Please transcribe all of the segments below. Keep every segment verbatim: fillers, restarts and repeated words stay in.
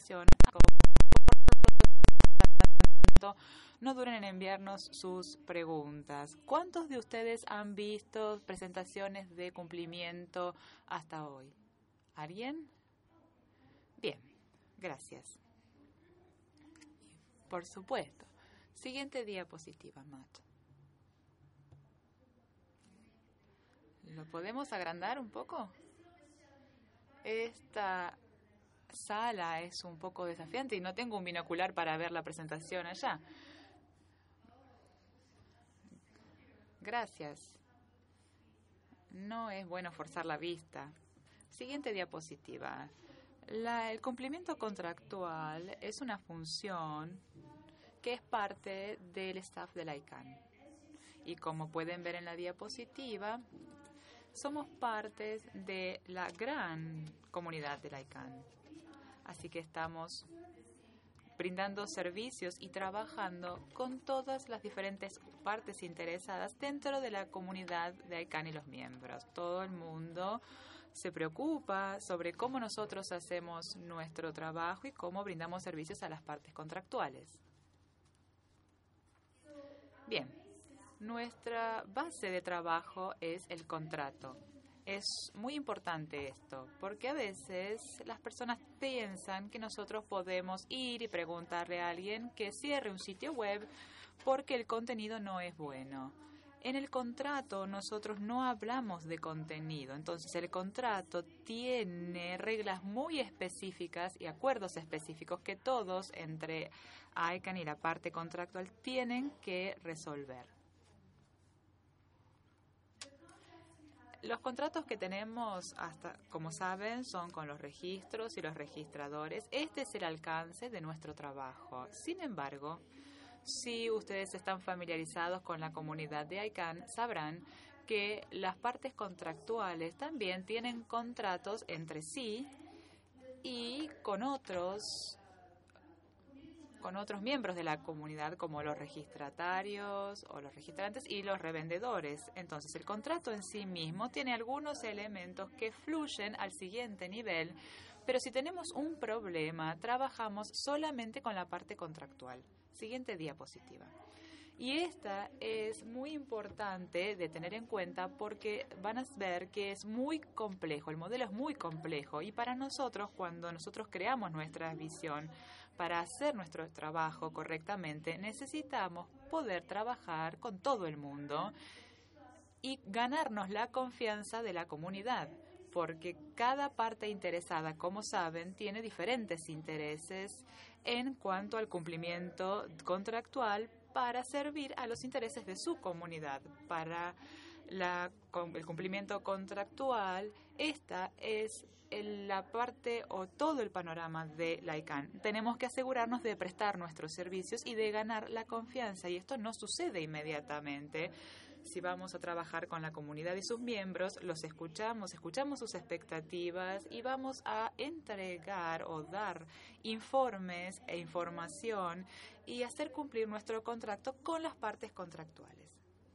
presentación, no duren en enviarnos sus preguntas. ¿Cuántos de ustedes han visto presentaciones de cumplimiento hasta hoy? ¿Alguien? Bien, gracias. Por supuesto. Siguiente diapositiva, Matt. ¿Lo podemos agrandar un poco? Esta sala es un poco desafiante y no tengo un binocular para ver la presentación allá. Gracias. No es bueno forzar la vista. Siguiente diapositiva. La, el cumplimiento contractual es una función que es parte del staff de la I C A N. Y como pueden ver en la diapositiva, somos parte de la gran comunidad de la I C A N. Así que estamos brindando servicios y trabajando con todas las diferentes partes interesadas dentro de la comunidad de I C A N y los miembros. Todo el mundo se preocupa sobre cómo nosotros hacemos nuestro trabajo y cómo brindamos servicios a las partes contractuales. Bien, nuestra base de trabajo es el contrato. Es muy importante esto, porque a veces las personas piensan que nosotros podemos ir y preguntarle a alguien que cierre un sitio web porque el contenido no es bueno. En el contrato nosotros no hablamos de contenido, entonces el contrato tiene reglas muy específicas y acuerdos específicos que todos entre I C A N y la parte contractual tienen que resolver. Los contratos que tenemos, hasta como saben, son con los registros y los registradores. Este es el alcance de nuestro trabajo. Sin embargo, si ustedes están familiarizados con la comunidad de I C A N, sabrán que las partes contractuales también tienen contratos entre sí y con otros con otros miembros de la comunidad, como los registratarios o los registrantes y los revendedores. Entonces, el contrato en sí mismo tiene algunos elementos que fluyen al siguiente nivel, pero si tenemos un problema, trabajamos solamente con la parte contractual. Siguiente diapositiva. Y esta es muy importante de tener en cuenta porque van a ver que es muy complejo, el modelo es muy complejo y para nosotros, cuando nosotros creamos nuestra visión para hacer nuestro trabajo correctamente, necesitamos poder trabajar con todo el mundo y ganarnos la confianza de la comunidad, porque cada parte interesada, como saben, tiene diferentes intereses en cuanto al cumplimiento contractual para servir a los intereses de su comunidad. Para la, el cumplimiento contractual, esta es la parte o todo el panorama de la I C A N. Tenemos que asegurarnos de prestar nuestros servicios y de ganar la confianza, y esto no sucede inmediatamente. Si vamos a trabajar con la comunidad y sus miembros, los escuchamos, escuchamos sus expectativas y vamos a entregar o dar informes e información y hacer cumplir nuestro contrato con las partes contractuales.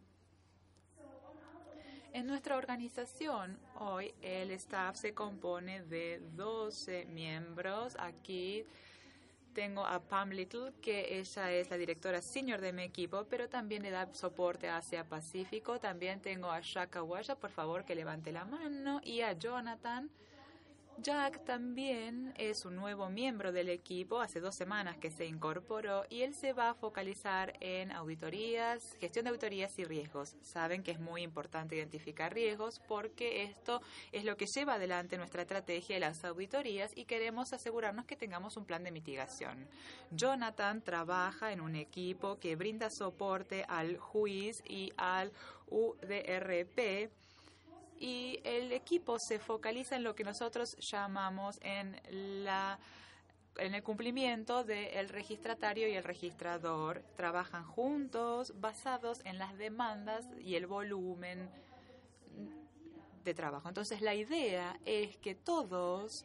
En nuestra organización, hoy el staff se compone de doce miembros. Aquí tengo a Pam Little, que ella es la directora senior de mi equipo, pero también le da soporte a Asia Pacífico. También tengo a Shaka Waya, por favor, que levante la mano, y a Jonathan. Jack también es un nuevo miembro del equipo, hace dos semanas que se incorporó y él se va a focalizar en auditorías, gestión de auditorías y riesgos. Saben que es muy importante identificar riesgos porque esto es lo que lleva adelante nuestra estrategia de las auditorías y queremos asegurarnos que tengamos un plan de mitigación. Jonathan trabaja en un equipo que brinda soporte al juiz y al U D R P. Y el equipo se focaliza en lo que nosotros llamamos en, la, en el cumplimiento del registratario y el registrador. Trabajan juntos basados en las demandas y el volumen de trabajo. Entonces, la idea es que todos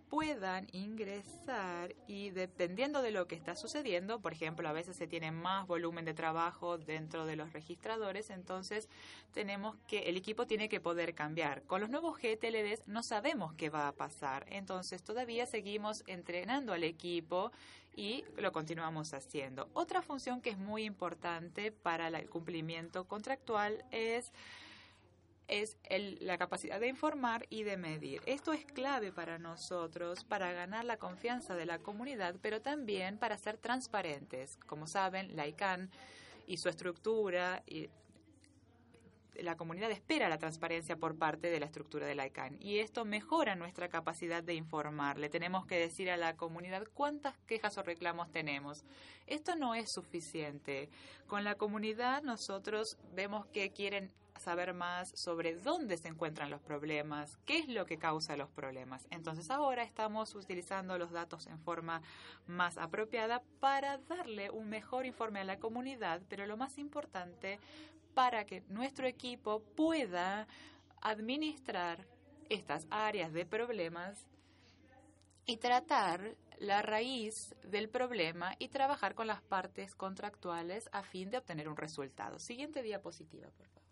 puedan ingresar y dependiendo de lo que está sucediendo, por ejemplo, a veces se tiene más volumen de trabajo dentro de los registradores, entonces tenemos que, el equipo tiene que poder cambiar. Con los nuevos G T L Ds no sabemos qué va a pasar, entonces todavía seguimos entrenando al equipo y lo continuamos haciendo. Otra función que es muy importante para el cumplimiento contractual es es el, la capacidad de informar y de medir. Esto es clave para nosotros, para ganar la confianza de la comunidad, pero también para ser transparentes. Como saben, la I C A N y su estructura, y la comunidad espera la transparencia por parte de la estructura de la I C A N. Y esto mejora nuestra capacidad de informar. Le tenemos que decir a la comunidad cuántas quejas o reclamos tenemos. Esto no es suficiente. Con la comunidad nosotros vemos que quieren saber más sobre dónde se encuentran los problemas, qué es lo que causa los problemas. Entonces ahora estamos utilizando los datos en forma más apropiada para darle un mejor informe a la comunidad, pero lo más importante, para que nuestro equipo pueda administrar estas áreas de problemas y tratar la raíz del problema y trabajar con las partes contractuales a fin de obtener un resultado. Siguiente diapositiva, por favor.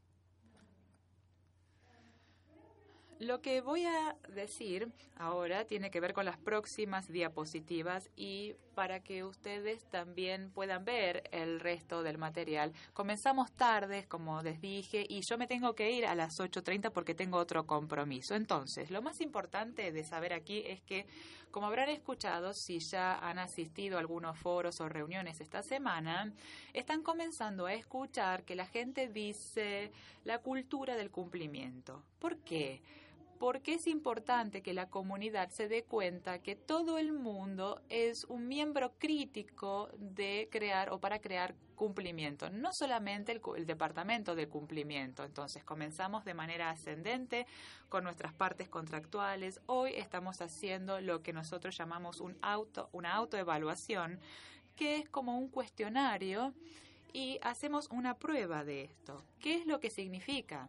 Lo que voy a decir ahora tiene que ver con las próximas diapositivas y para que ustedes también puedan ver el resto del material. Comenzamos tarde, como les dije, y yo me tengo que ir a las ocho treinta porque tengo otro compromiso. Entonces, lo más importante de saber aquí es que, como habrán escuchado, si ya han asistido a algunos foros o reuniones esta semana, están comenzando a escuchar que la gente dice la cultura del cumplimiento. ¿Por qué? Porque es importante que la comunidad se dé cuenta que todo el mundo es un miembro crítico de crear o para crear cumplimiento, no solamente el, el departamento de cumplimiento. Entonces comenzamos de manera ascendente con nuestras partes contractuales. Hoy estamos haciendo lo que nosotros llamamos un auto, una autoevaluación, que es como un cuestionario y hacemos una prueba de esto. ¿Qué es lo que significa?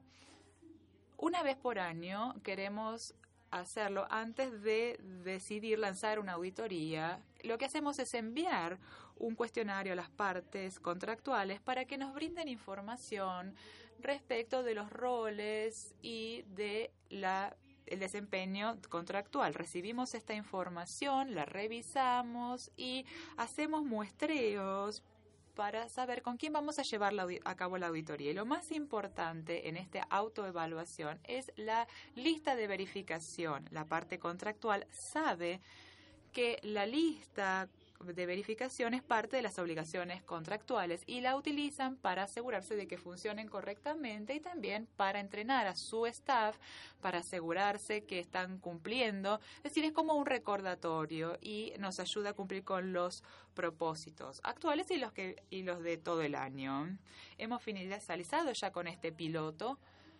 Una vez por año queremos hacerlo antes de decidir lanzar una auditoría. Lo que hacemos es enviar un cuestionario a las partes contractuales para que nos brinden información respecto de los roles y de la el desempeño contractual. Recibimos esta información, la revisamos y hacemos muestreos para saber con quién vamos a llevar la, a cabo la auditoría. Y lo más importante en esta autoevaluación es la lista de verificación. La parte contractual sabe que la lista de verificación es parte de las obligaciones contractuales y la utilizan para asegurarse de que funcionen correctamente y también para entrenar a su staff para asegurarse que están cumpliendo. Es decir, es como un recordatorio y nos ayuda a cumplir con los propósitos actuales y los que y los de todo el año. Hemos finalizado ya con este piloto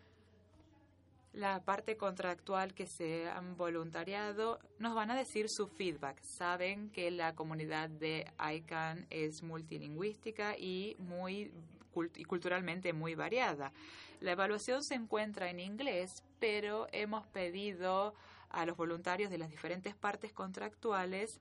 la parte contractual que se han voluntariado. Nos van a decir su feedback. Saben que la comunidad de I C A N es multilingüística y muy cult- y culturalmente muy variada. La evaluación se encuentra en inglés, pero hemos pedido a los voluntarios de las diferentes partes contractuales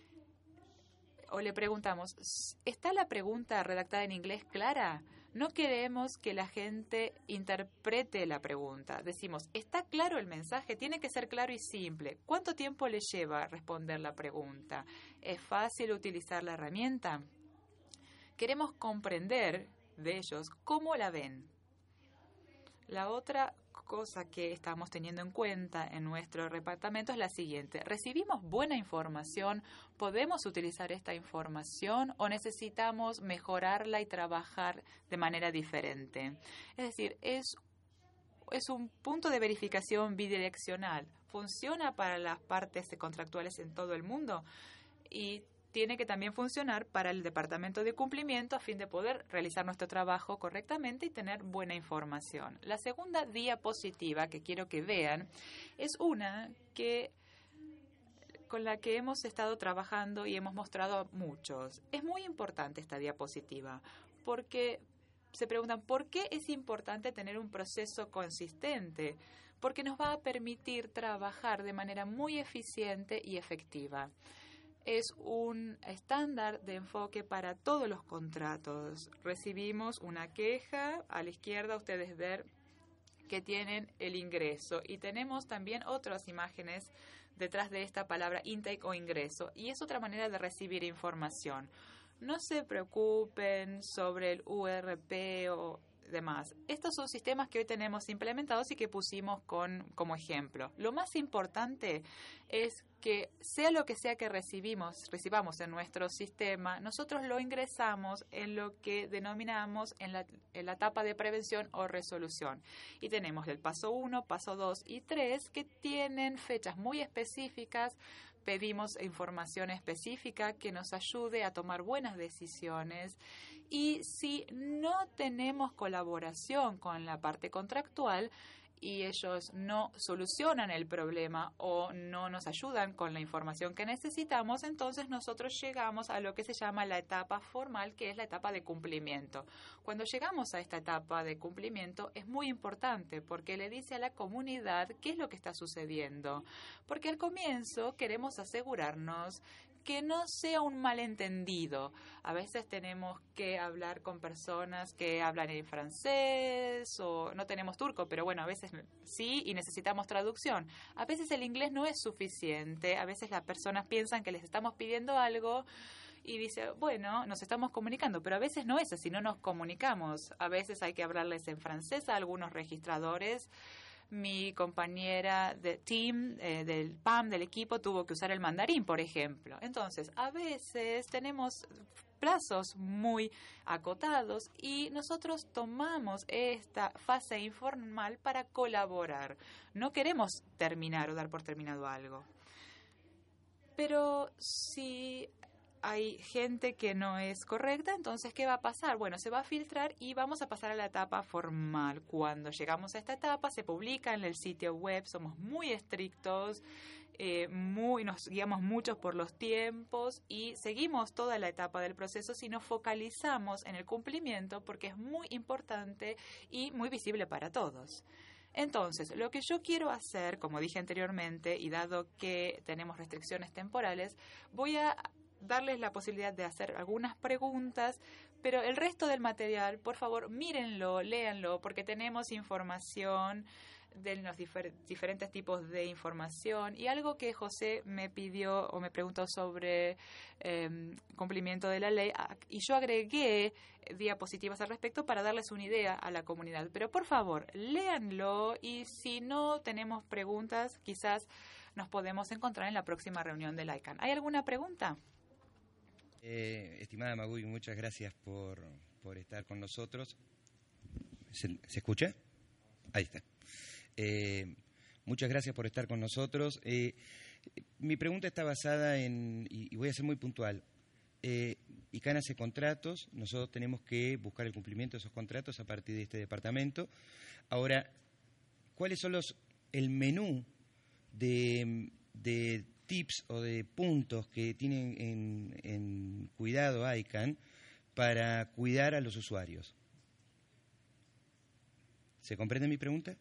o le preguntamos, ¿está la pregunta redactada en inglés clara? No queremos que la gente interprete la pregunta. Decimos, ¿está claro el mensaje? Tiene que ser claro y simple. ¿Cuánto tiempo le lleva responder la pregunta? ¿Es fácil utilizar la herramienta? Queremos comprender de ellos cómo la ven. La otra cosa que estamos teniendo en cuenta en nuestro departamento es la siguiente. ¿Recibimos buena información? ¿Podemos utilizar esta información o necesitamos mejorarla y trabajar de manera diferente? Es decir, es, es un punto de verificación bidireccional. ¿Funciona para las partes contractuales en todo el mundo? Y tiene que también funcionar para el departamento de cumplimiento a fin de poder realizar nuestro trabajo correctamente y tener buena información. La segunda diapositiva que quiero que vean es una que con la que hemos estado trabajando y hemos mostrado a muchos. Es muy importante esta diapositiva porque se preguntan ¿por qué es importante tener un proceso consistente? porque nos va a permitir trabajar de manera muy eficiente y efectiva. Es un estándar de enfoque para todos los contratos. Recibimos una queja, a la izquierda ustedes ven que tienen el ingreso y tenemos también otras imágenes detrás de esta palabra intake o ingreso, y es otra manera de recibir información. No se preocupen sobre el U R P o demás. Estos son sistemas que hoy tenemos implementados y que pusimos con, como ejemplo. Lo más importante es que sea lo que sea que recibimos, recibamos en nuestro sistema, nosotros lo ingresamos en lo que denominamos en la, en la etapa de prevención o resolución. Y tenemos el paso uno, paso dos y tres que tienen fechas muy específicas. Pedimos información específica que nos ayude a tomar buenas decisiones, y si no tenemos colaboración con la parte contractual y ellos no solucionan el problema o no nos ayudan con la información que necesitamos, entonces nosotros llegamos a lo que se llama la etapa formal, que es la etapa de cumplimiento. Cuando llegamos a esta etapa de cumplimiento es muy importante porque le dice a la comunidad qué es lo que está sucediendo. Porque al comienzo queremos asegurarnos que no sea un malentendido. A veces tenemos que hablar con personas que hablan en francés o no tenemos turco, pero bueno, a veces sí y necesitamos traducción. A veces el inglés no es suficiente, a veces las personas piensan que les estamos pidiendo algo y dice, bueno, nos estamos comunicando, pero a veces no es así, no nos comunicamos. A veces hay que hablarles en francés a algunos registradores. Mi compañera de team, eh, del P A M, del equipo, tuvo que usar el mandarín, por ejemplo. Entonces, a veces tenemos plazos muy acotados y nosotros tomamos esta fase informal para colaborar. No queremos terminar o dar por terminado algo. Pero si hay gente que no es correcta, entonces, ¿qué va a pasar? Bueno, se va a filtrar y vamos a pasar a la etapa formal. Cuando llegamos a esta etapa, se publica en el sitio web, somos muy estrictos, eh, muy, nos guiamos mucho por los tiempos y seguimos toda la etapa del proceso si nos focalizamos en el cumplimiento, porque es muy importante y muy visible para todos. Entonces, lo que yo quiero hacer, como dije anteriormente, y dado que tenemos restricciones temporales, voy a darles la posibilidad de hacer algunas preguntas, pero el resto del material, por favor, mírenlo, léanlo, porque tenemos información de los difer- diferentes tipos de información. Y algo que José me pidió o me preguntó sobre eh, cumplimiento de la ley, y yo agregué diapositivas al respecto para darles una idea a la comunidad. Pero por favor, léanlo, y si no tenemos preguntas, quizás nos podemos encontrar en la próxima reunión del I C A N. ¿Hay alguna pregunta? Eh, estimada Magui, muchas gracias por, por estar con nosotros. ¿Se, ¿se escucha? Ahí está. Eh, muchas gracias por estar con nosotros. Eh, mi pregunta está basada en, y, y voy a ser muy puntual, eh, I C A N hace contratos, nosotros tenemos que buscar el cumplimiento de esos contratos a partir de este departamento. Ahora, ¿cuáles son los el menú de, de tips o de puntos que tienen en, en cuidado I C A N para cuidar a los usuarios? ¿Se comprende mi pregunta?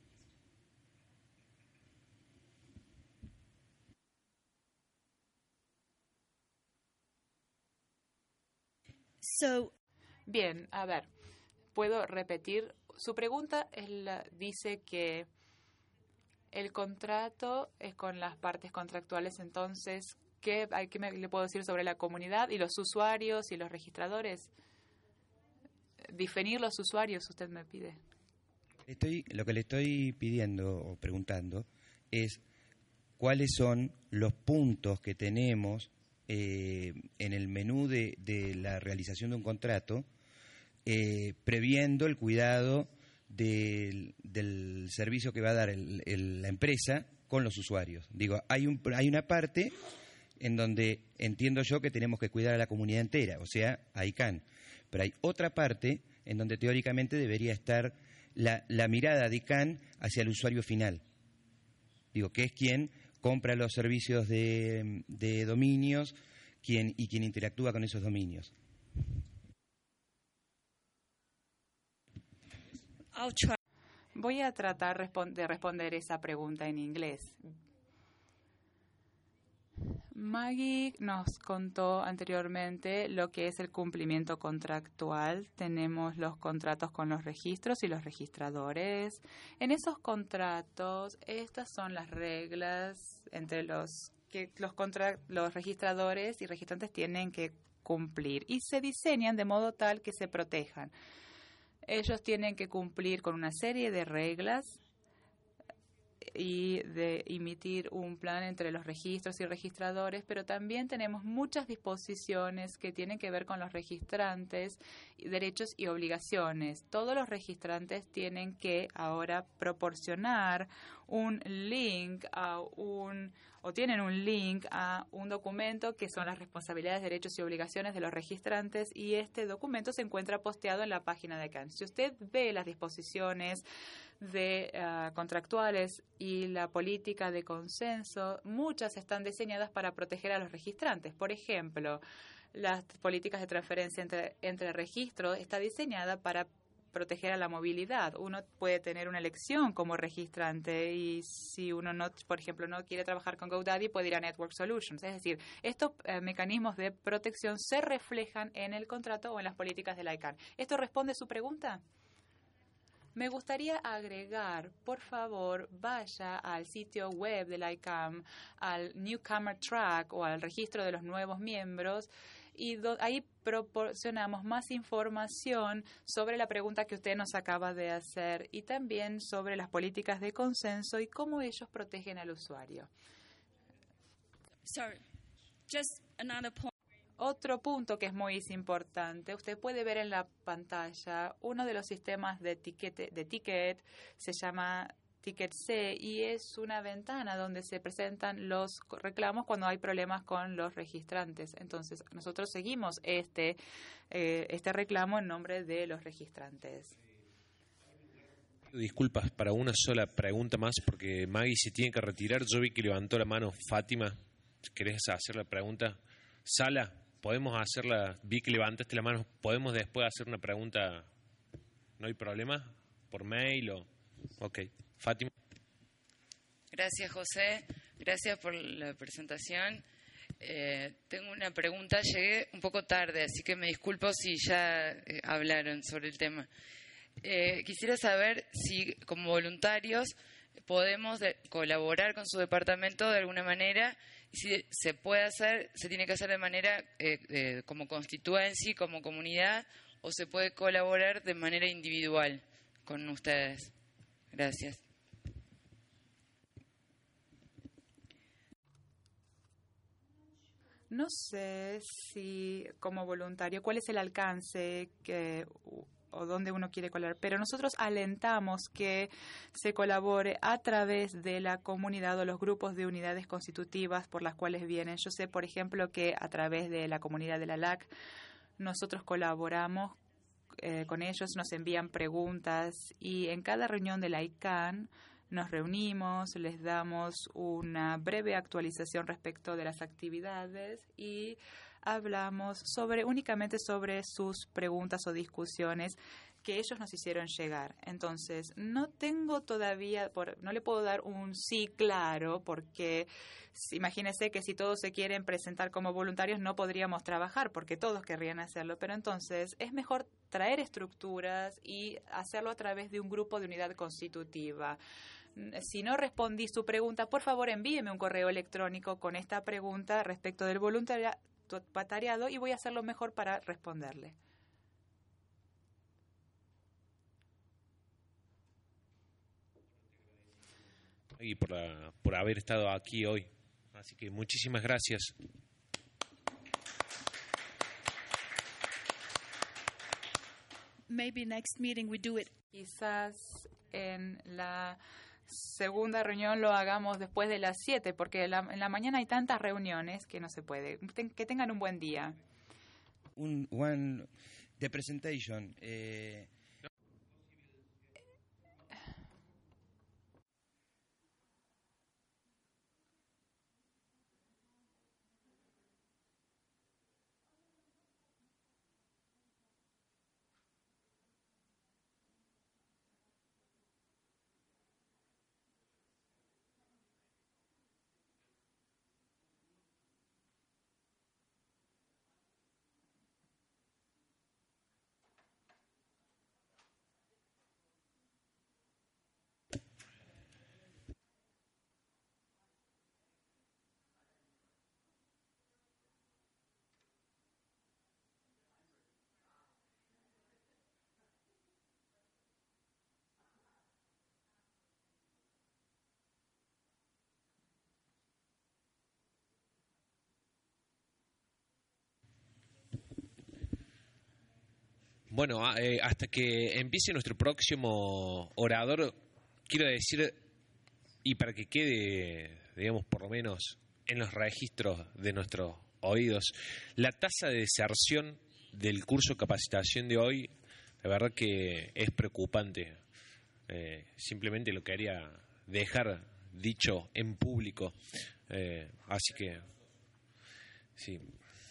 So, bien, a ver, puedo repetir. Su pregunta es la, dice que el contrato es con las partes contractuales, entonces, ¿qué, qué me, le puedo decir sobre la comunidad y los usuarios y los registradores? Definir los usuarios, usted me pide. Estoy, lo que le estoy pidiendo o preguntando es cuáles son los puntos que tenemos eh, en el menú de, de la realización de un contrato, eh, previendo el cuidado del, del servicio que va a dar el, el, la empresa con los usuarios. Digo, hay, un, hay una parte en donde entiendo yo que tenemos que cuidar a la comunidad entera, o sea, a I C A N. Pero hay otra parte en donde teóricamente debería estar la, la mirada de I C A N hacia el usuario final. Digo, que es quien compra los servicios de, de dominios quien, y quien interactúa con esos dominios. Voy a tratar respon- de responder esa pregunta en inglés. Maggie nos contó anteriormente lo que es el cumplimiento contractual. Tenemos los contratos con los registros y los registradores. En esos contratos, estas son las reglas entre los que los, contra- los registradores y registrantes tienen que cumplir y se diseñan de modo tal que se protejan. Ellos tienen que cumplir con una serie de reglas y de emitir un plan entre los registros y registradores, pero también tenemos muchas disposiciones que tienen que ver con los registrantes, derechos y obligaciones. Todos los registrantes tienen que ahora proporcionar un link a un o tienen un link a un documento que son las responsabilidades, derechos y obligaciones de los registrantes, y este documento se encuentra posteado en la página de I C A N. Si usted ve las disposiciones de uh, contractuales y la política de consenso, muchas están diseñadas para proteger a los registrantes. Por ejemplo, las políticas de transferencia entre, entre registros está diseñada para proteger a la movilidad. Uno puede tener una elección como registrante y si uno no, por ejemplo, no quiere trabajar con GoDaddy, puede ir a Network Solutions. Es decir, estos eh, mecanismos de protección se reflejan en el contrato o en las políticas de la I C A N. ¿Esto responde a su pregunta? Me gustaría agregar, por favor, vaya al sitio web de la I C A M, al Newcomer Track o al registro de los nuevos miembros, y do, ahí proporcionamos más información sobre la pregunta que usted nos acaba de hacer y también sobre las políticas de consenso y cómo ellos protegen al usuario. Sorry, just another point. Otro punto que es muy importante, usted puede ver en la pantalla uno de los sistemas de ticket, de ticket se llama Ticket C y es una ventana donde se presentan los reclamos cuando hay problemas con los registrantes. Entonces, nosotros seguimos este, eh, este reclamo en nombre de los registrantes. Disculpas, para una sola pregunta más, porque Maggie se tiene que retirar. Yo vi que levantó la mano Fátima. ¿Querés hacer la pregunta? Sala, podemos hacerla. Vi que levantaste la mano. ¿Podemos después hacer una pregunta? ¿No hay problema? ¿Por mail o...? Ok. Fátima. Gracias, José. Gracias por la presentación. Eh, tengo una pregunta. Llegué un poco tarde, así que me disculpo si ya eh, hablaron sobre el tema. Eh, quisiera saber si, como voluntarios, podemos de, colaborar con su departamento de alguna manera y si se puede hacer, se tiene que hacer de manera eh, eh, como constituency, como comunidad, o se puede colaborar de manera individual con ustedes. Gracias. No sé si como voluntario, cuál es el alcance que, o dónde uno quiere colaborar, pero nosotros alentamos que se colabore a través de la comunidad o los grupos de unidades constitutivas por las cuales vienen. Yo sé, por ejemplo, que a través de la comunidad de la L A C nosotros colaboramos eh, con ellos, nos envían preguntas y en cada reunión de la I C A N nos reunimos, les damos una breve actualización respecto de las actividades y hablamos sobre únicamente sobre sus preguntas o discusiones que ellos nos hicieron llegar. Entonces, no tengo todavía, por, no le puedo dar un sí claro, porque imagínese que si todos se quieren presentar como voluntarios no podríamos trabajar, porque todos querrían hacerlo. Pero entonces es mejor traer estructuras y hacerlo a través de un grupo de unidad constitutiva. Si no respondí su pregunta, por favor envíeme un correo electrónico con esta pregunta respecto del voluntariado y voy a hacer lo mejor para responderle. Y por, la, por haber estado aquí hoy. Así que muchísimas gracias. Maybe next meeting we do it. Quizás en la segunda reunión lo hagamos después de las siete, porque la, en la mañana hay tantas reuniones que no se puede. Ten, que tengan un buen día. Un one the presentation. Eh, bueno, eh, hasta que empiece nuestro próximo orador, quiero decir, y para que quede, digamos, por lo menos en los registros de nuestros oídos, la tasa de deserción del curso de capacitación de hoy, la verdad que es preocupante. Eh, simplemente lo quería dejar dicho en público. Eh, así que, sí.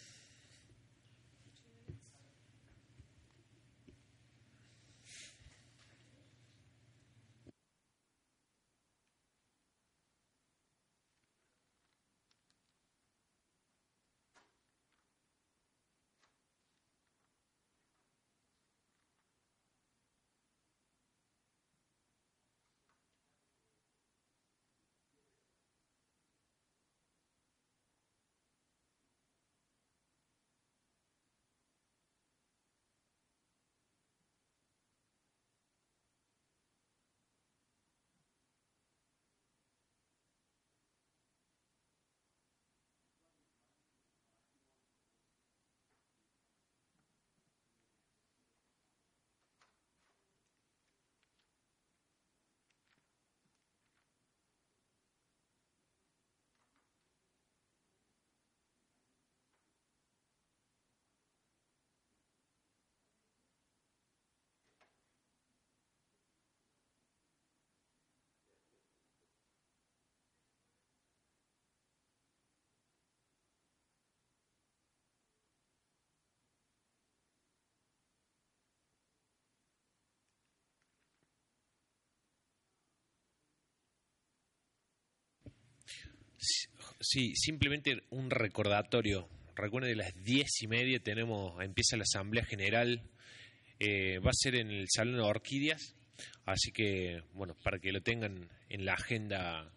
Sí, simplemente un recordatorio. Recuerden, de las diez y media tenemos, empieza la Asamblea General. Eh, va a ser en el Salón de Orquídeas. Así que, bueno, para que lo tengan en la agenda.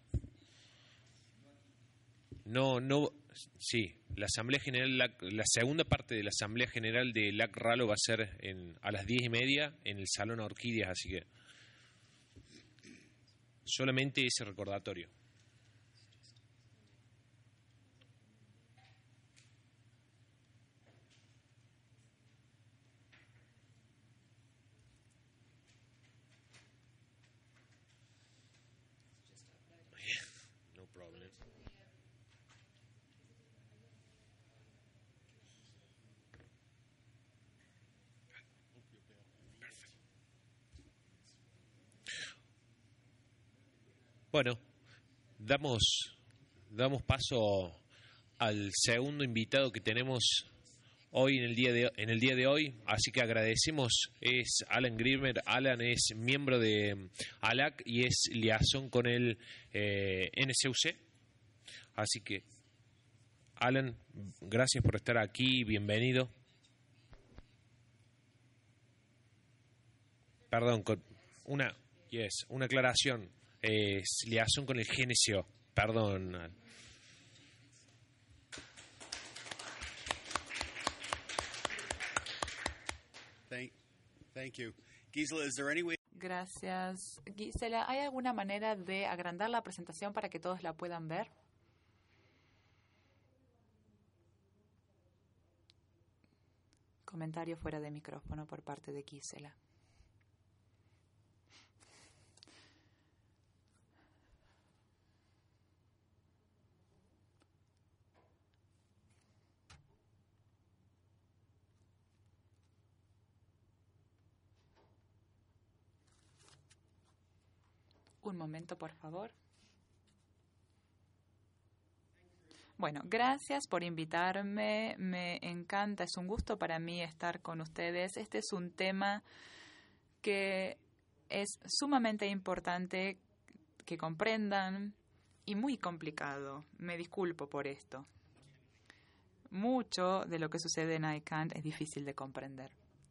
No, no, sí, la Asamblea General, la, la segunda parte de la Asamblea General de L A C Ralo va a ser en, a las diez y media en el Salón de Orquídeas. Así que, solamente ese recordatorio. Bueno, damos, damos paso al segundo invitado que tenemos hoy en el día de en el día de hoy, así que agradecemos. Es Alan Grimmer. Alan es miembro de A L A C y es liazón con el eh, N C U C. Así que, Alan, gracias por estar aquí, bienvenido. Perdón, con una, yes, una aclaración. Es liazón con el G N C O. Perdón. Thank, thank you. Gisela, is there any way... Gracias. Gisela, ¿hay alguna manera de agrandar la presentación para que todos la puedan ver? Comentario fuera de micrófono por parte de Gisela. Un momento, por favor. Bueno, gracias por invitarme. Me encanta, es un gusto para mí estar con ustedes. Este es un tema que es sumamente importante que comprendan y muy complicado. Me disculpo por esto. Mucho de lo que sucede en I C A N N es difícil de comprender.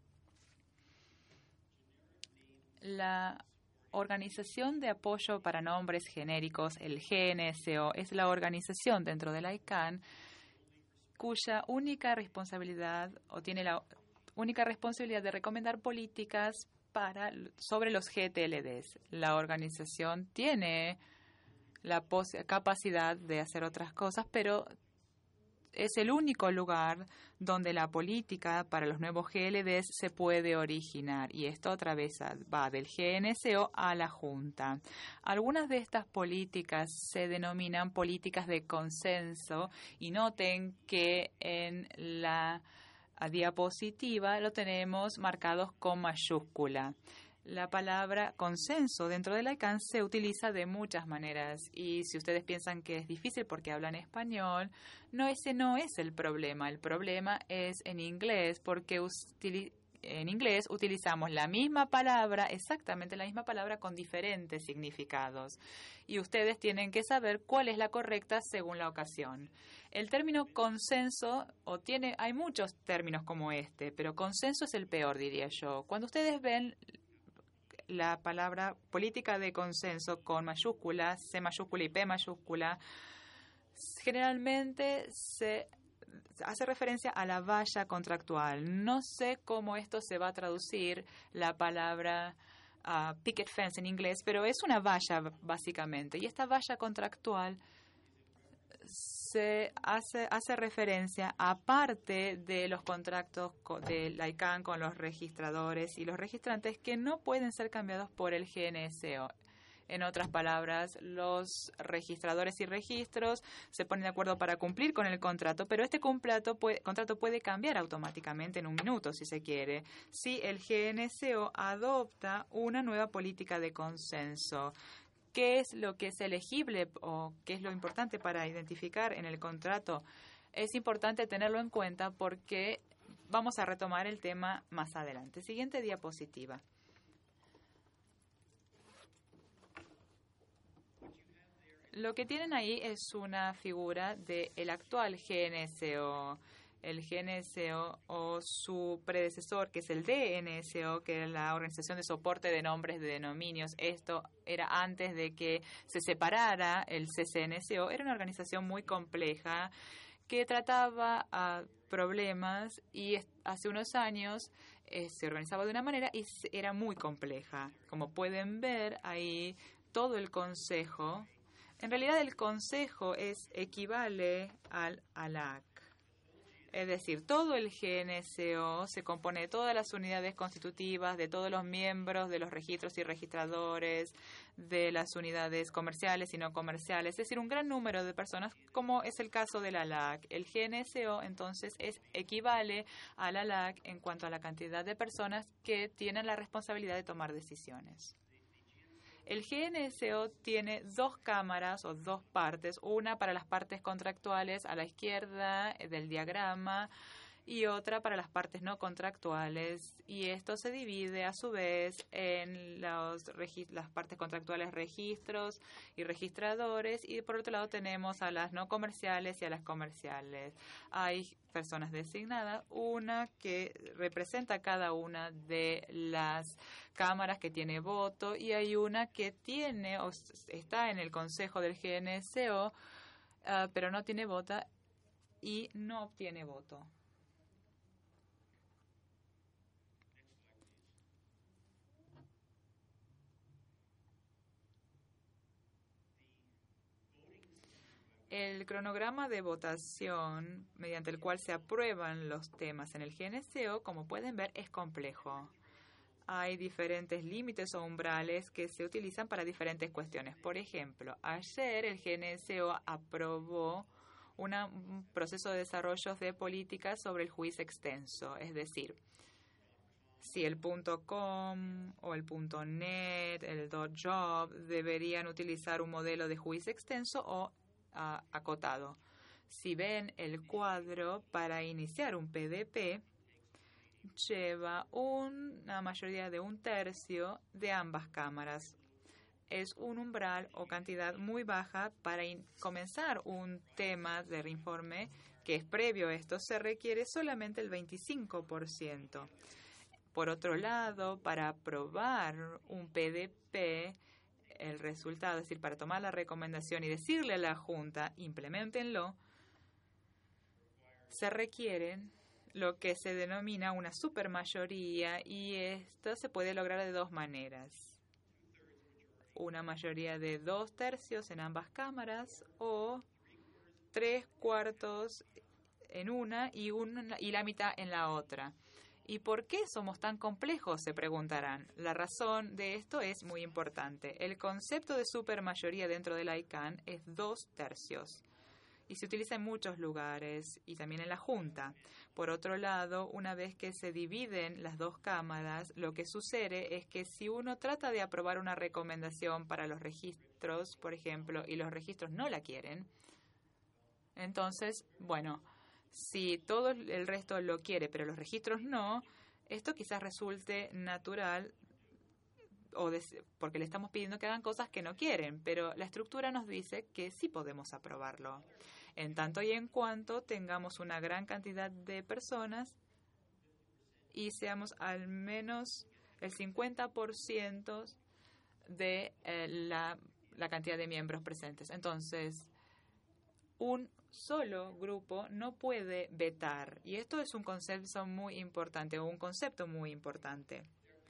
La Organización de Apoyo para Nombres Genéricos, el G N S O, es la organización dentro de la I C A N cuya única responsabilidad o tiene la única responsabilidad de recomendar políticas para sobre los G T L Ds. La organización tiene la capacidad de hacer otras cosas, pero es el único lugar donde la política para los nuevos G L Ds se puede originar. Y esto otra vez va del G N S O a la Junta. Algunas de estas políticas se denominan políticas de consenso y noten que en la diapositiva lo tenemos marcados con mayúscula. La palabra consenso dentro del ICANN se utiliza de muchas maneras y si ustedes piensan que es difícil porque hablan español, no, ese no es el problema. El problema es en inglés porque utili- en inglés utilizamos la misma palabra, exactamente la misma palabra con diferentes significados y ustedes tienen que saber cuál es la correcta según la ocasión. El término consenso, o tiene, hay muchos términos como este, pero consenso es el peor, diría yo. Cuando ustedes ven la palabra política de consenso con mayúsculas, C mayúscula y P mayúscula, generalmente se hace referencia a la valla contractual. No sé cómo esto se va a traducir, la palabra uh, picket fence en inglés, pero es una valla básicamente. Y esta valla contractual se hace, hace referencia, aparte de los contratos del ICANN con los registradores y los registrantes, que no pueden ser cambiados por el G N S O. En otras palabras, los registradores y registros se ponen de acuerdo para cumplir con el contrato, pero este contrato puede, contrato puede cambiar automáticamente en un minuto, si se quiere, si el G N S O adopta una nueva política de consenso. ¿Qué es lo que es elegible o qué es lo importante para identificar en el contrato? Es importante tenerlo en cuenta porque vamos a retomar el tema más adelante. Siguiente diapositiva. Lo que tienen ahí es una figura del actual G N S O. El G N S O o su predecesor, que es el D N S O, que es la Organización de Soporte de Nombres de Dominios. Esto era antes de que se separara el C C N S O. Era una organización muy compleja que trataba a problemas y hace unos años eh, se organizaba de una manera y era muy compleja. Como pueden ver ahí, todo el consejo, en realidad el consejo es equivale al A L A C. Es decir, todo el G N S O se compone de todas las unidades constitutivas, de todos los miembros, de los registros y registradores, de las unidades comerciales y no comerciales, es decir, un gran número de personas, como es el caso del A L A C. El G N S O, entonces, es equivale al A L A C en cuanto a la cantidad de personas que tienen la responsabilidad de tomar decisiones. El G N S O tiene dos cámaras o dos partes, una para las partes contractuales a la izquierda del diagrama y otra para las partes no contractuales, y esto se divide a su vez en los las partes contractuales, registros y registradores, y por otro lado tenemos a las no comerciales y a las comerciales. Hay personas designadas, una que representa cada una de las cámaras que tiene voto, y hay una que tiene o está en el consejo del G N S O, uh, pero no tiene voto y no obtiene voto. El cronograma de votación mediante el cual se aprueban los temas en el G N S O, como pueden ver, es complejo. Hay diferentes límites o umbrales que se utilizan para diferentes cuestiones. Por ejemplo, ayer el G N S O aprobó una, un proceso de desarrollo de políticas sobre el juicio extenso, es decir, si el .com o el .net, el .job deberían utilizar un modelo de juicio extenso o Uh, acotado. Si ven el cuadro, para iniciar un P D P lleva una mayoría de un tercio de ambas cámaras. Es un umbral o cantidad muy baja para comenzar un tema de informe que es previo a esto. Se requiere solamente el veinticinco por ciento. Por otro lado, para aprobar un P D P, el resultado, es decir, para tomar la recomendación y decirle a la Junta, implementenlo, se requiere lo que se denomina una supermayoría, y esto se puede lograr de dos maneras. Una mayoría de dos tercios en ambas cámaras o tres cuartos en una y, una y la mitad en la otra. ¿Y por qué somos tan complejos?, se preguntarán. La razón de esto es muy importante. El concepto de supermayoría dentro del I C A N es dos tercios y se utiliza en muchos lugares y también en la Junta. Por otro lado, una vez que se dividen las dos cámaras, lo que sucede es que si uno trata de aprobar una recomendación para los registros, por ejemplo, y los registros no la quieren, entonces, bueno, si todo el resto lo quiere, pero los registros no, esto quizás resulte natural o de, porque le estamos pidiendo que hagan cosas que no quieren, pero la estructura nos dice que sí podemos aprobarlo. En tanto y en cuanto tengamos una gran cantidad de personas y seamos al menos el cincuenta por ciento de eh, la, la cantidad de miembros presentes. Entonces, un solo grupo no puede vetar. Y esto es un concepto muy importante, o un concepto muy importante.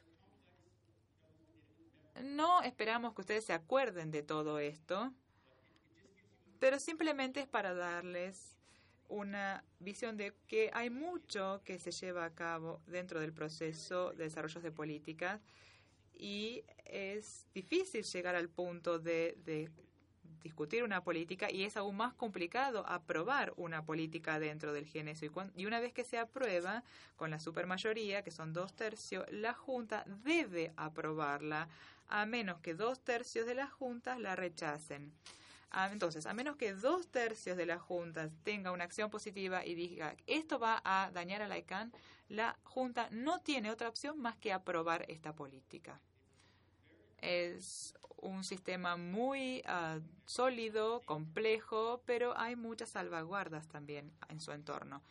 No esperamos que ustedes se acuerden de todo esto, pero simplemente es para darles una visión de que hay mucho que se lleva a cabo dentro del proceso de desarrollo de políticas y es difícil llegar al punto de, de discutir una política y es aún más complicado aprobar una política dentro del G N S O. Y una vez que se aprueba con la supermayoría, que son dos tercios, la Junta debe aprobarla a menos que dos tercios de las juntas la rechacen. Entonces, a menos que dos tercios de las juntas tenga una acción positiva y diga esto va a dañar a la I C A N, la Junta no tiene otra opción más que aprobar esta política. Es un sistema muy uh, sólido, complejo, pero hay muchas salvaguardas también en su entorno.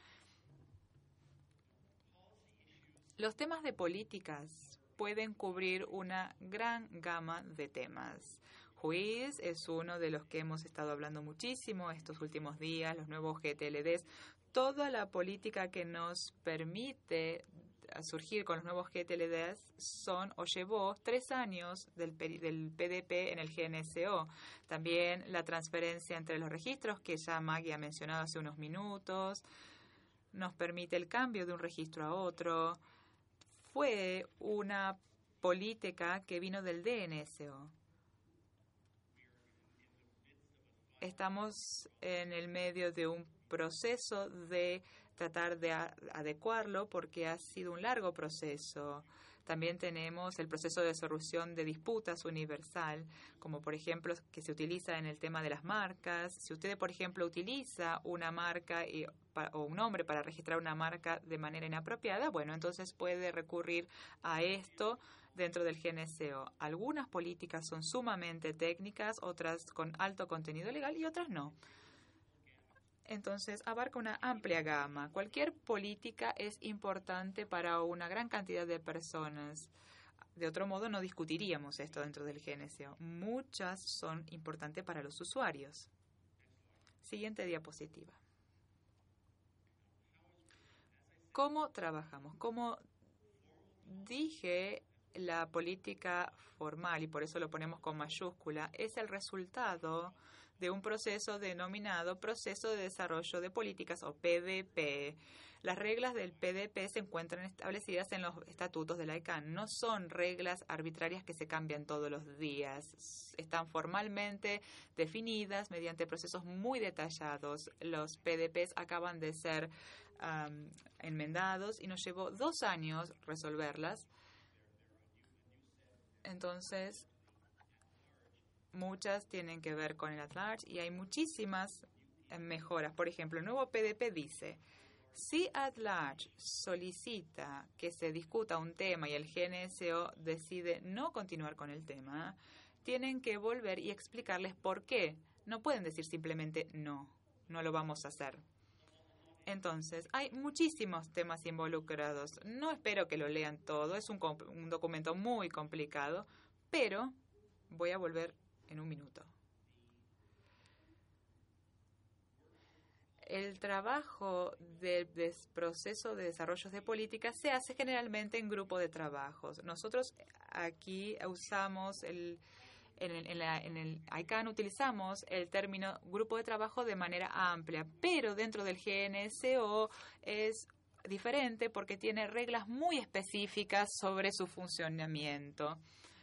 Los temas de políticas pueden cubrir una gran gama de temas. Juiz es uno de los que hemos estado hablando muchísimo estos últimos días, los nuevos G T L Ds, toda la política que nos permite surgir con los nuevos G T L Ds son o llevó tres años del, del P D P en el G N S O. También la transferencia entre los registros, que ya Maggie ha mencionado hace unos minutos, nos permite el cambio de un registro a otro. Fue una política que vino del D N S O. Estamos en el medio de un proceso de tratar de adecuarlo porque ha sido un largo proceso. También tenemos el proceso de solución de disputas universal, como por ejemplo que se utiliza en el tema de las marcas. Si usted, por ejemplo, utiliza una marca y, o un nombre para registrar una marca de manera inapropiada, bueno, entonces puede recurrir a esto dentro del G N S O. Algunas políticas son sumamente técnicas, otras con alto contenido legal y otras no. Entonces, abarca una amplia gama. Cualquier política es importante para una gran cantidad de personas. De otro modo, no discutiríamos esto dentro del G N S O. Muchas son importantes para los usuarios. Siguiente diapositiva. ¿Cómo trabajamos? Como dije, la política formal, y por eso lo ponemos con mayúscula, es el resultado de un proceso denominado Proceso de Desarrollo de Políticas, o P D P. Las reglas del P D P se encuentran establecidas en los estatutos de la I C A N. No son reglas arbitrarias que se cambian todos los días. Están formalmente definidas mediante procesos muy detallados. Los P D Ps acaban de ser um, enmendados y nos llevó dos años resolverlas. Entonces, muchas tienen que ver con el at-large y hay muchísimas mejoras. Por ejemplo, el nuevo P D P dice, si at-large solicita que se discuta un tema y el G N S O decide no continuar con el tema, tienen que volver y explicarles por qué. No pueden decir simplemente no, no lo vamos a hacer. Entonces, hay muchísimos temas involucrados. No espero que lo lean todo, es un, un documento muy complicado, pero voy a volver en un minuto. El trabajo del de proceso de desarrollo de políticas se hace generalmente en grupo de trabajos. Nosotros aquí usamos el, En el, en la, en el I C A N utilizamos el término grupo de trabajo de manera amplia, pero dentro del G N S O es diferente porque tiene reglas muy específicas sobre su funcionamiento.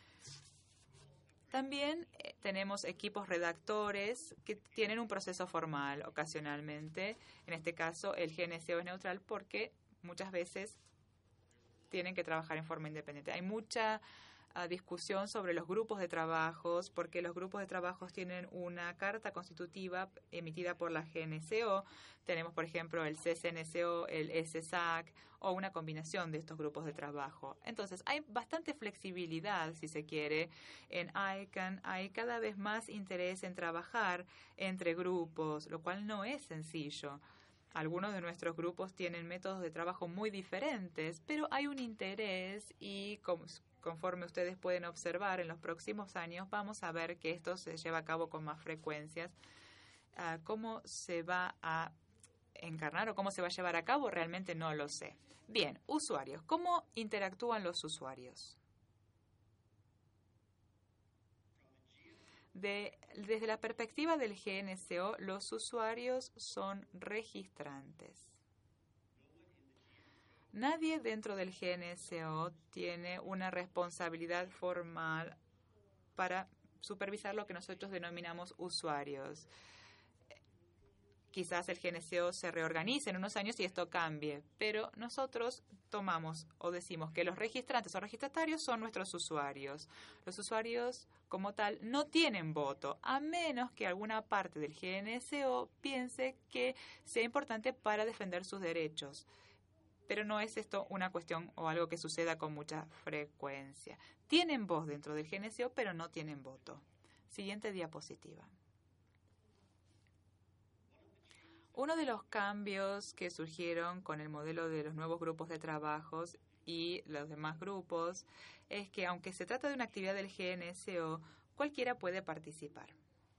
También eh, tenemos equipos redactores que tienen un proceso formal ocasionalmente. En este caso, el G N S O es neutral porque muchas veces tienen que trabajar en forma independiente. Hay mucha uh, discusión sobre los grupos de trabajos, porque los grupos de trabajos tienen una carta constitutiva emitida por la G N S O. Tenemos, por ejemplo, el C S N S O, el S S A C o una combinación de estos grupos de trabajo. Entonces, hay bastante flexibilidad, si se quiere, en I C A N. Hay cada vez más interés en trabajar entre grupos, lo cual no es sencillo. Algunos de nuestros grupos tienen métodos de trabajo muy diferentes, pero hay un interés y conforme ustedes pueden observar en los próximos años, vamos a ver que esto se lleva a cabo con más frecuencias. Uh, ¿Cómo se va a encarnar o cómo se va a llevar a cabo? Realmente no lo sé. Bien, usuarios. ¿Cómo interactúan los usuarios? De, desde la perspectiva del G N S O, los usuarios son registrantes. Nadie dentro del G N S O tiene una responsabilidad formal para supervisar lo que nosotros denominamos usuarios. Quizás el G N S O se reorganice en unos años y esto cambie, pero nosotros tomamos o decimos que los registrantes o registratarios son nuestros usuarios. Los usuarios, como tal, no tienen voto, a menos que alguna parte del G N S O piense que sea importante para defender sus derechos. Pero no es esto una cuestión o algo que suceda con mucha frecuencia. Tienen voz dentro del G N S O, pero no tienen voto. Siguiente diapositiva. Uno de los cambios que surgieron con el modelo de los nuevos grupos de trabajos y los demás grupos es que, aunque se trata de una actividad del G N S O, cualquiera puede participar.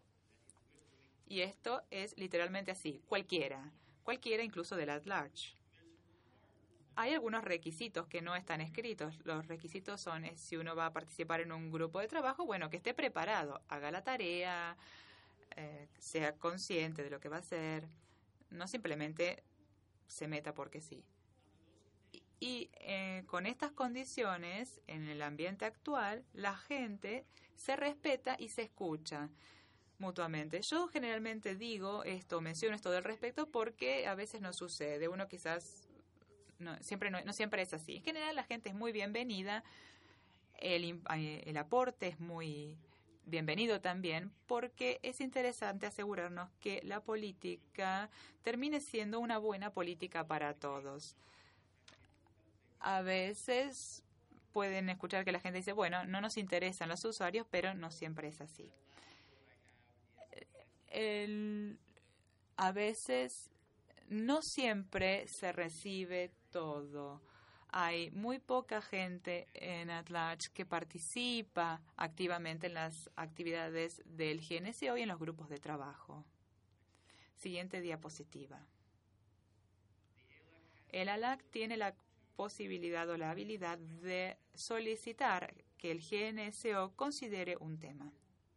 Y esto es literalmente así, cualquiera, cualquiera incluso del at large. Hay algunos requisitos que no están escritos. Los requisitos son, es, si uno va a participar en un grupo de trabajo, bueno, que esté preparado, haga la tarea, eh, sea consciente de lo que va a hacer. No simplemente se meta porque sí. Y, y eh, con estas condiciones, en el ambiente actual, la gente se respeta y se escucha mutuamente. Yo generalmente digo esto, menciono esto del respeto porque a veces no sucede. Uno quizás, no siempre, no, no siempre es así. En general la gente es muy bienvenida, el, el aporte es muy bienvenido también, porque es interesante asegurarnos que la política termine siendo una buena política para todos. A veces pueden escuchar que la gente dice, bueno, no nos interesan los usuarios, pero no siempre es así. El, a veces no siempre se recibe todo. Hay muy poca gente en at large que participa activamente en las actividades del G N S O y en los grupos de trabajo. Siguiente diapositiva. El A L A C tiene la posibilidad o la habilidad de solicitar que el G N S O considere un tema.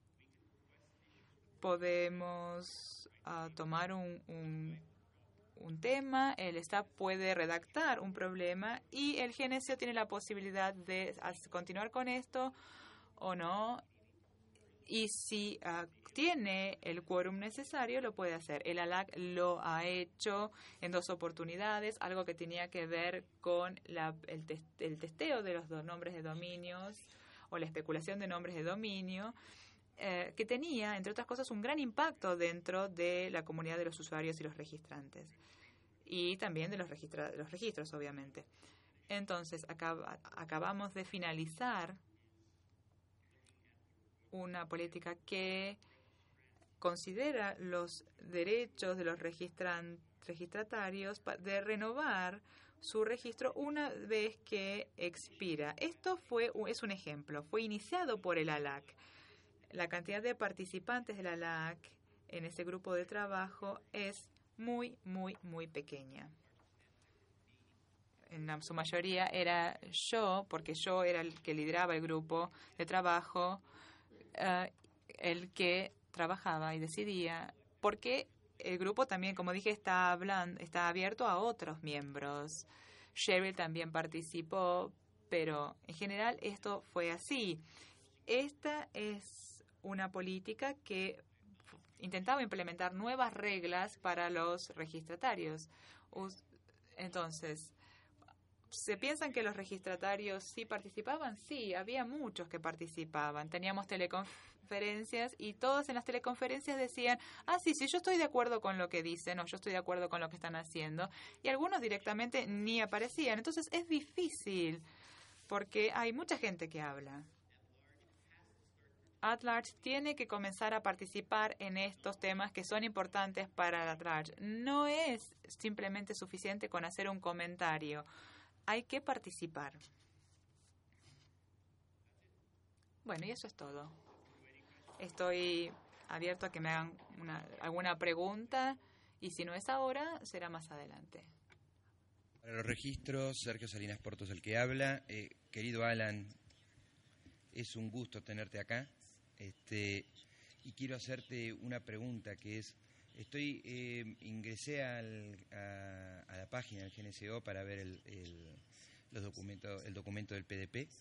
Podemos uh, tomar un, un un tema, el staff puede redactar un problema y el G N S O tiene la posibilidad de continuar con esto o no. Y si uh, tiene el quórum necesario, lo puede hacer. El A L A C lo ha hecho en dos oportunidades, algo que tenía que ver con la, el, tes, el testeo de los dos nombres de dominios o la especulación de nombres de dominio, eh, que tenía, entre otras cosas, un gran impacto dentro de la comunidad de los usuarios y los registrantes. Y también de los, registra, de los registros, obviamente. Entonces, acaba, acabamos de finalizar una política que considera los derechos de los registran, registratarios de renovar su registro una vez que expira. Esto fue es un ejemplo. Fue iniciado por el A L A C. La cantidad de participantes del A L A C en ese grupo de trabajo es muy, muy, muy pequeña. En la, su mayoría era yo, porque yo era el que lideraba el grupo de trabajo uh, el que trabajaba y decidía, porque el grupo también, como dije, está hablando, está abierto a otros miembros. Cheryl también participó, pero en general esto fue así. Esta es una política que intentaba implementar nuevas reglas para los registratarios. Entonces, ¿se piensan que los registratarios sí participaban? Sí, había muchos que participaban. Teníamos teleconferencias y todos en las teleconferencias decían, ah, sí, sí, yo estoy de acuerdo con lo que dicen o yo estoy de acuerdo con lo que están haciendo. Y algunos directamente ni aparecían. Entonces, es difícil porque hay mucha gente que habla. At-Large tiene que comenzar a participar en estos temas que son importantes para At-Large. No es simplemente suficiente con hacer un comentario. Hay que participar. Bueno, y eso es todo. Estoy abierto a que me hagan una, alguna pregunta y si no es ahora, será más adelante. Para los registros, Sergio Salinas Porto es el que habla. Eh, querido Alan, es un gusto tenerte acá. Este, y quiero hacerte una pregunta que es, estoy eh, ingresé al, a, a la página del G N S O para ver el, el, los documentos, el documento del P D P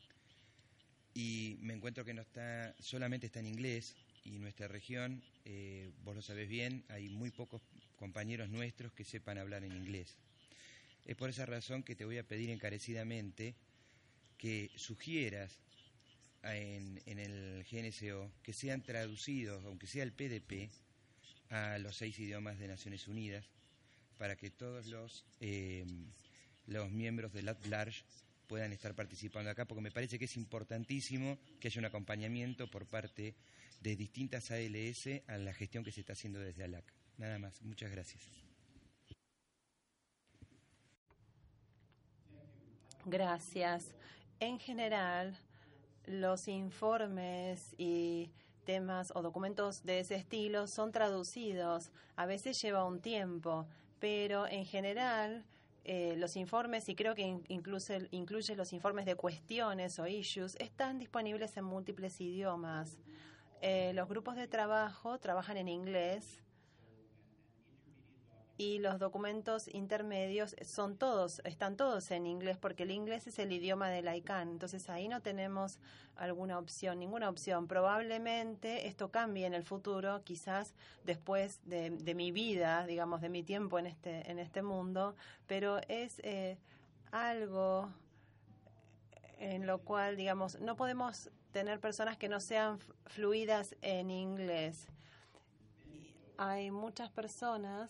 y me encuentro que no está, solamente está en inglés y nuestra región, eh, vos lo sabés bien, hay muy pocos compañeros nuestros que sepan hablar en inglés. Es por esa razón que te voy a pedir encarecidamente que sugieras En, en el G N S O que sean traducidos, aunque sea el P D P, a los seis idiomas de Naciones Unidas, para que todos los eh, los miembros del At-Large puedan estar participando acá, porque me parece que es importantísimo que haya un acompañamiento por parte de distintas A L S a la gestión que se está haciendo desde A L A C. Nada más, muchas gracias. Gracias. En general, los informes y temas o documentos de ese estilo son traducidos. A veces lleva un tiempo, pero en general eh, los informes, y creo que incluye, incluye los informes de cuestiones o issues, están disponibles en múltiples idiomas. Eh, los grupos de trabajo trabajan en inglés y los documentos intermedios son todos, están todos en inglés, porque el inglés es el idioma del I C A N. Entonces ahí no tenemos alguna opción, ninguna opción. Probablemente esto cambie en el futuro, quizás después de, de mi vida, digamos, de mi tiempo en este, en este mundo, pero es eh, algo en lo cual, digamos, no podemos tener personas que no sean fluidas en inglés. Hay muchas personas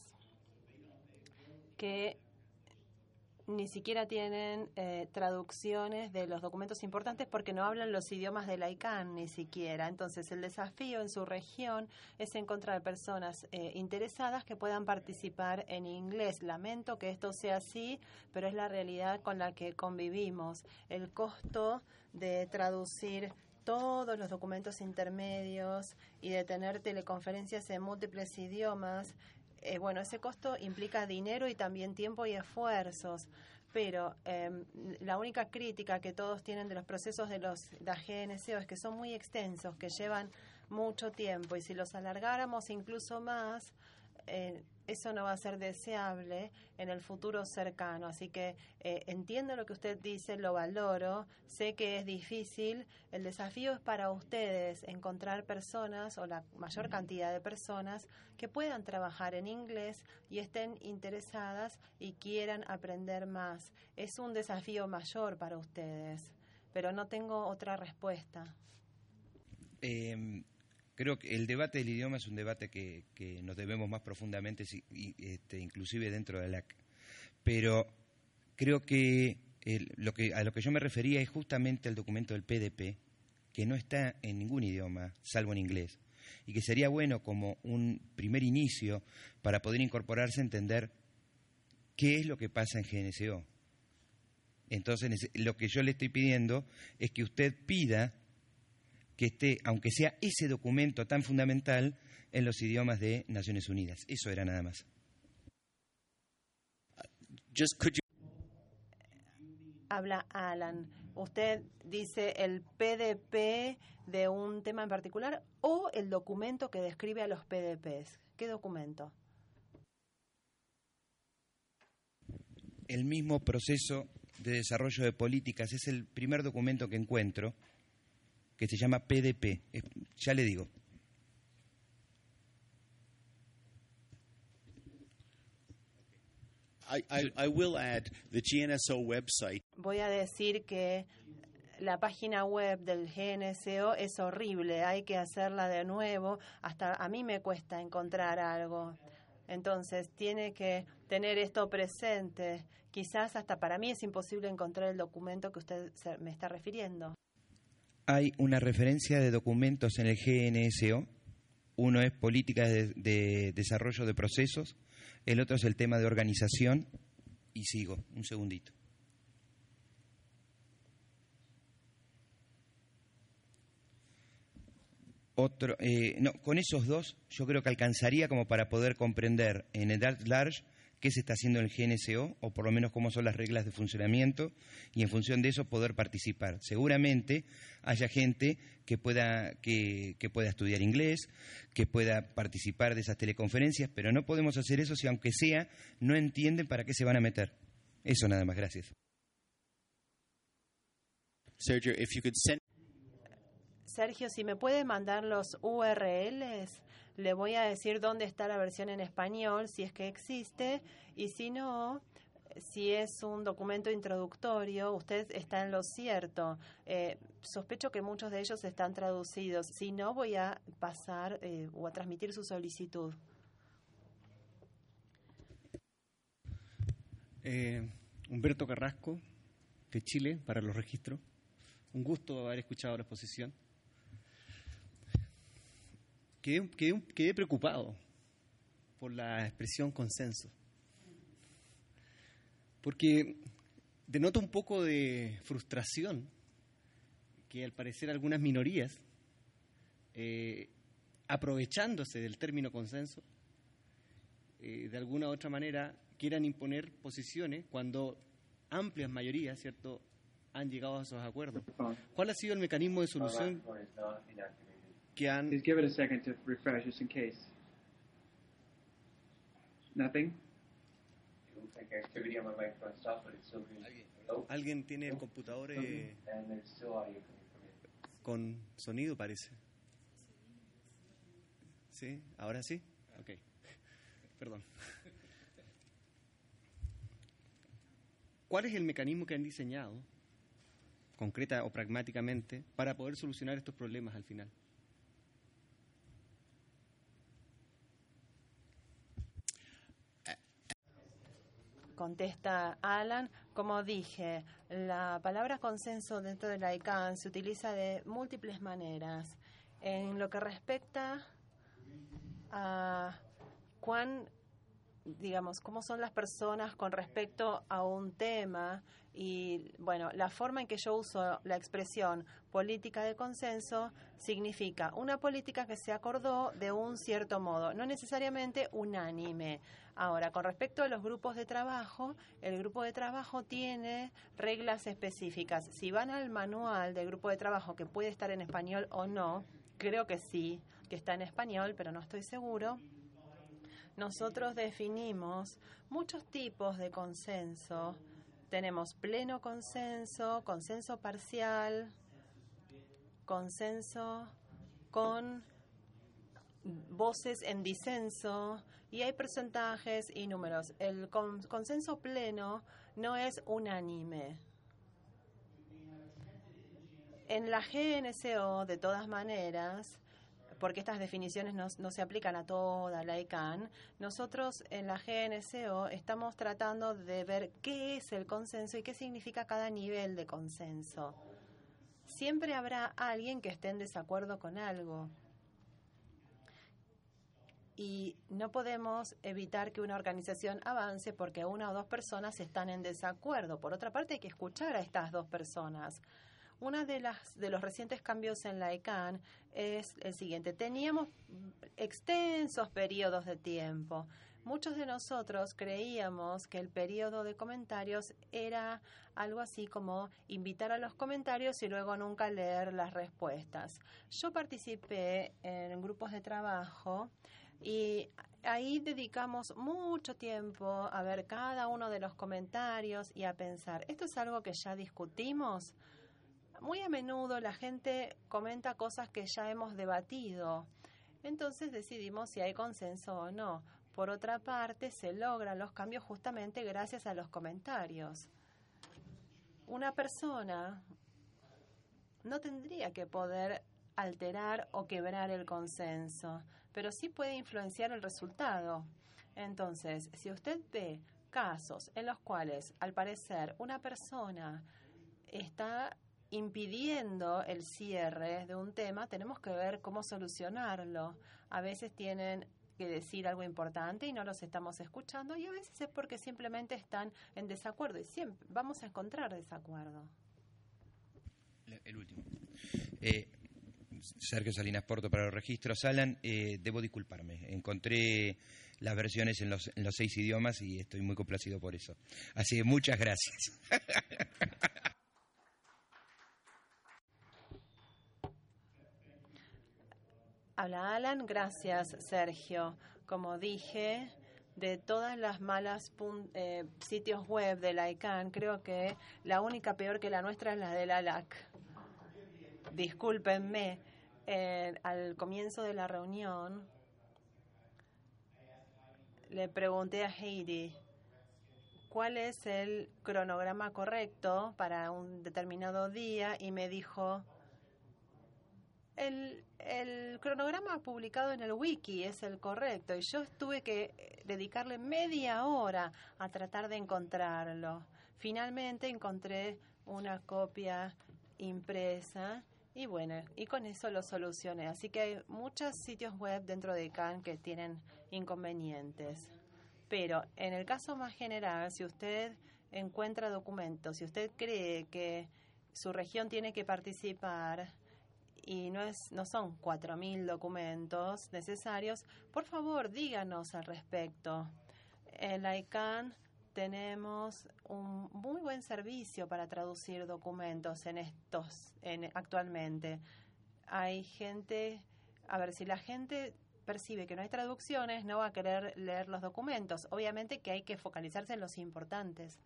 que ni siquiera tienen eh, traducciones de los documentos importantes porque no hablan los idiomas del I C A N ni siquiera. Entonces, el desafío en su región es encontrar personas eh, interesadas que puedan participar en inglés. Lamento que esto sea así, pero es la realidad con la que convivimos. El costo de traducir todos los documentos intermedios y de tener teleconferencias en múltiples idiomas, Eh, bueno, ese costo implica dinero y también tiempo y esfuerzos, pero eh, la única crítica que todos tienen de los procesos de los de la G N S O es que son muy extensos, que llevan mucho tiempo, y si los alargáramos incluso más, eh, eso no va a ser deseable en el futuro cercano. Así que eh, entiendo lo que usted dice, lo valoro, sé que es difícil. El desafío es para ustedes encontrar personas, o la mayor cantidad de personas, que puedan trabajar en inglés y estén interesadas y quieran aprender más. Es un desafío mayor para ustedes, pero no tengo otra respuesta. Eh... Creo que el debate del idioma es un debate que, que nos debemos más profundamente, este, inclusive dentro de la A L A C. Pero creo que, el, lo que a lo que yo me refería es justamente el documento del P D P, que no está en ningún idioma, salvo en inglés, y que sería bueno como un primer inicio para poder incorporarse a entender qué es lo que pasa en G N S O. Entonces, lo que yo le estoy pidiendo es que usted pida que esté, aunque sea ese documento tan fundamental, en los idiomas de Naciones Unidas. Eso era nada más. Just could you... Habla Alan. ¿Usted dice el P D P de un tema en particular o el documento que describe a los P D Ps? ¿Qué documento? El mismo proceso de desarrollo de políticas es el primer documento que encuentro que se llama P D P. Es, ya le digo. I, I, I will add the G N S O website. Voy a decir que la página web del G N S O es horrible, hay que hacerla de nuevo, hasta a mí me cuesta encontrar algo. Entonces, tiene que tener esto presente. Quizás hasta para mí es imposible encontrar el documento que usted se, me está refiriendo. Hay una referencia de documentos en el G N S O. Uno es políticas de, de desarrollo de procesos, el otro es el tema de organización. Y sigo, un segundito. Otro, eh, no, con esos dos yo creo que alcanzaría como para poder comprender en el at large qué se está haciendo en el G N S O, o por lo menos cómo son las reglas de funcionamiento, y en función de eso poder participar. Seguramente haya gente que pueda, que, que pueda estudiar inglés, que pueda participar de esas teleconferencias, pero no podemos hacer eso si aunque sea no entienden para qué se van a meter. Eso nada más, gracias. Sergio, if you could send Sergio, si me puede mandar los U R Ls, le voy a decir dónde está la versión en español, si es que existe, y si no, si es un documento introductorio, usted está en lo cierto. Eh, sospecho que muchos de ellos están traducidos. Si no, voy a pasar eh, o a transmitir su solicitud. Eh, Humberto Carrasco, de Chile, para los registros. Un gusto haber escuchado la exposición. Quedé, quedé, quedé preocupado por la expresión consenso, porque denota un poco de frustración que al parecer algunas minorías, eh, aprovechándose del término consenso, eh, de alguna u otra manera quieran imponer posiciones cuando amplias mayorías, ¿cierto?, han llegado a esos acuerdos. ¿Cuál ha sido el mecanismo de solución que han... Please give it a second to refresh just in case. Nothing? ¿Alguien tiene el computador eh, con sonido, parece? ¿Sí? ¿Ahora sí? Ok. Perdón. ¿Cuál es el mecanismo que han diseñado, concreta o pragmáticamente, para poder solucionar estos problemas al final? Contesta Alan. Como dije, la palabra consenso dentro de la I C A N se utiliza de múltiples maneras. En lo que respecta a cuán, digamos, cómo son las personas con respecto a un tema y, bueno, la forma en que yo uso la expresión política de consenso significa una política que se acordó de un cierto modo, no necesariamente unánime. Ahora, con respecto a los grupos de trabajo, el grupo de trabajo tiene reglas específicas. Si van al manual del grupo de trabajo, que puede estar en español o no, creo que sí, que está en español, pero no estoy seguro. Nosotros definimos muchos tipos de consenso. Tenemos pleno consenso, consenso parcial, consenso con voces en disenso, y hay porcentajes y números. El con, consenso pleno no es unánime. En la G N S O, de todas maneras, porque estas definiciones no, no se aplican a toda la I C A N, nosotros en la G N S O estamos tratando de ver qué es el consenso y qué significa cada nivel de consenso. Siempre habrá alguien que esté en desacuerdo con algo. Y no podemos evitar que una organización avance porque una o dos personas están en desacuerdo. Por otra parte, hay que escuchar a estas dos personas. Una de las de los recientes cambios en la I C A N es el siguiente. Teníamos extensos periodos de tiempo. Muchos de nosotros creíamos que el periodo de comentarios era algo así como invitar a los comentarios y luego nunca leer las respuestas. Yo participé en grupos de trabajo y ahí dedicamos mucho tiempo a ver cada uno de los comentarios y a pensar, ¿esto es algo que ya discutimos? Muy a menudo la gente comenta cosas que ya hemos debatido. Entonces decidimos si hay consenso o no. Por otra parte, se logran los cambios justamente gracias a los comentarios. Una persona no tendría que poder alterar o quebrar el consenso, pero sí puede influenciar el resultado. Entonces, si usted ve casos en los cuales, al parecer, una persona está impidiendo el cierre de un tema, tenemos que ver cómo solucionarlo. A veces tienen que decir algo importante y no los estamos escuchando, y a veces es porque simplemente están en desacuerdo, y siempre vamos a encontrar desacuerdo. El último. Eh, Sergio Salinas Porto para los registros. Alan, eh, debo disculparme. Encontré las versiones en los, en los seis idiomas y estoy muy complacido por eso. Así que muchas gracias. Habla Alan, gracias Sergio. Como dije, de todas las malas eh, sitios web de la I C A N, creo que la única peor que la nuestra es la de la L A C. Discúlpenme, eh, al comienzo de la reunión le pregunté a Heidi cuál es el cronograma correcto para un determinado día y me dijo, el, el cronograma publicado en el wiki es el correcto, y yo tuve que dedicarle media hora a tratar de encontrarlo. Finalmente encontré una copia impresa y bueno, y con eso lo solucioné. Así que hay muchos sitios web dentro de I C A N que tienen inconvenientes. Pero en el caso más general, si usted encuentra documentos, si usted cree que su región tiene que participar y no es no son cuatro mil documentos necesarios, por favor, díganos al respecto. En la I C A N tenemos un muy buen servicio para traducir documentos en estos en, actualmente. Hay gente, a ver, si la gente percibe que no hay traducciones, no va a querer leer los documentos. Obviamente que hay que focalizarse en los importantes.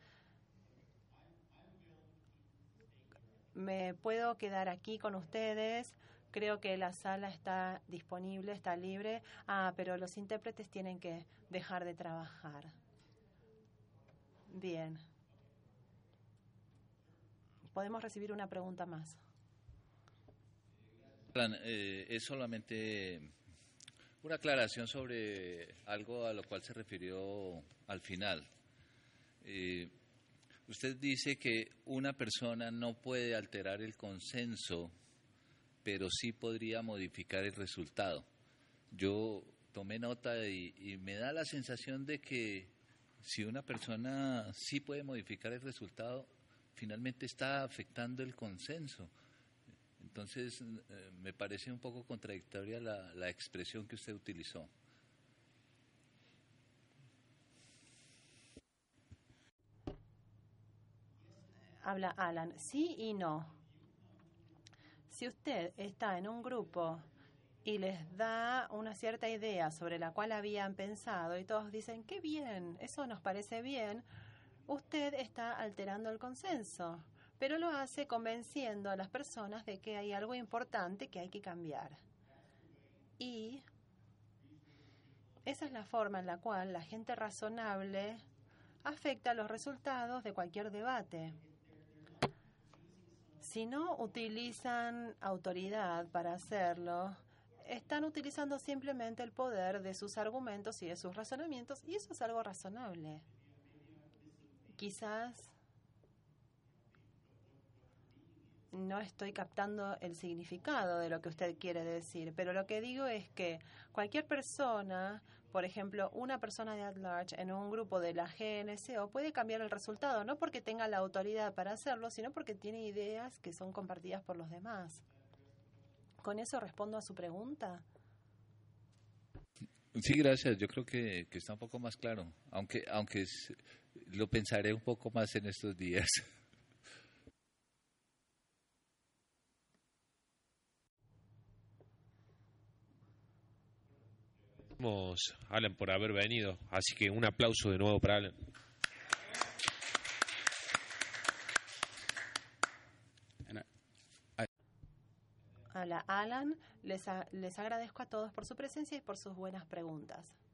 Me puedo quedar aquí con ustedes. Creo que la sala está disponible, está libre. Ah, pero los intérpretes tienen que dejar de trabajar. Bien. Podemos recibir una pregunta más. Eh, es solamente una aclaración sobre algo a lo cual se refirió al final. Eh, usted dice que una persona no puede alterar el consenso, pero sí podría modificar el resultado. Yo tomé nota y, y me da la sensación de que si una persona sí puede modificar el resultado, finalmente está afectando el consenso. Entonces, eh, me parece un poco contradictoria la, la expresión que usted utilizó. Habla Alan. Sí y no. Si usted está en un grupo y les da una cierta idea sobre la cual habían pensado y todos dicen, qué bien, eso nos parece bien, usted está alterando el consenso, pero lo hace convenciendo a las personas de que hay algo importante que hay que cambiar. Y esa es la forma en la cual la gente razonable afecta los resultados de cualquier debate. Si no utilizan autoridad para hacerlo, están utilizando simplemente el poder de sus argumentos y de sus razonamientos, y eso es algo razonable. Quizás no estoy captando el significado de lo que usted quiere decir, pero lo que digo es que cualquier persona, por ejemplo, una persona de at large en un grupo de la G N C O puede cambiar el resultado, no porque tenga la autoridad para hacerlo, sino porque tiene ideas que son compartidas por los demás. ¿Con eso respondo a su pregunta? Sí, gracias. Yo creo que, que está un poco más claro, aunque aunque es- lo pensaré un poco más en estos días. Gracias, Alan, por haber venido. Así que un aplauso de nuevo para Alan. Hola, Alan. Les, a- les agradezco a todos por su presencia y por sus buenas preguntas.